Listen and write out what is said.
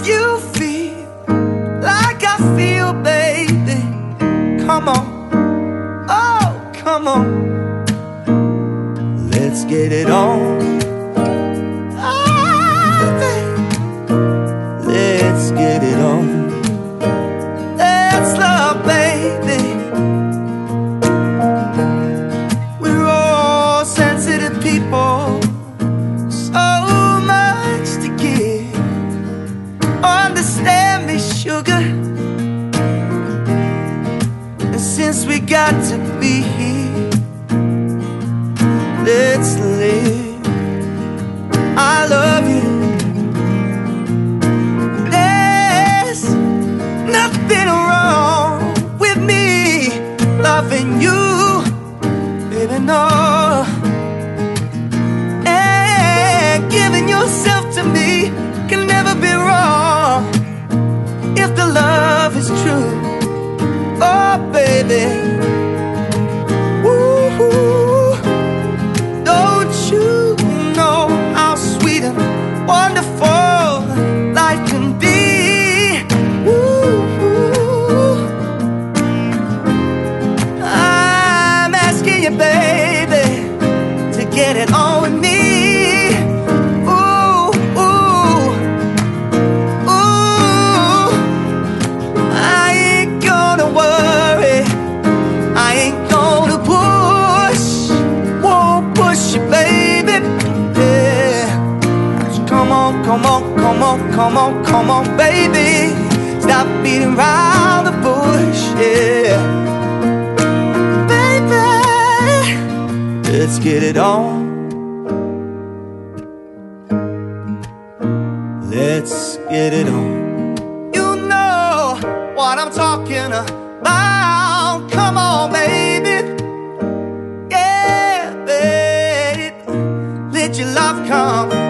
you feel like I feel, baby. Come on, oh, come on. Let's get it on. Oh, baby. Let's get it on. Let's love, baby. We're all sensitive people, so much to give. Understand me, sugar. And since we got to be here, let's live. I love you. There's nothing wrong with me loving you, baby, no. And giving yourself to me can never be wrong if the love is true. Oh, baby. Woo-hoo. Don't you know how sweet and wonderful life can be? Woo-hoo. I'm asking you, baby, to get it on with me. Ooh, ooh, ooh. I ain't gonna worry, I ain't gonna push, won't push you, baby. Yeah. So come on, come on, come on, come on, come on, baby. Stop beating around the bush, yeah. Baby, let's get it on. Let's get it on. You know what I'm talking about. Come on, baby. Yeah, baby. Let your love come.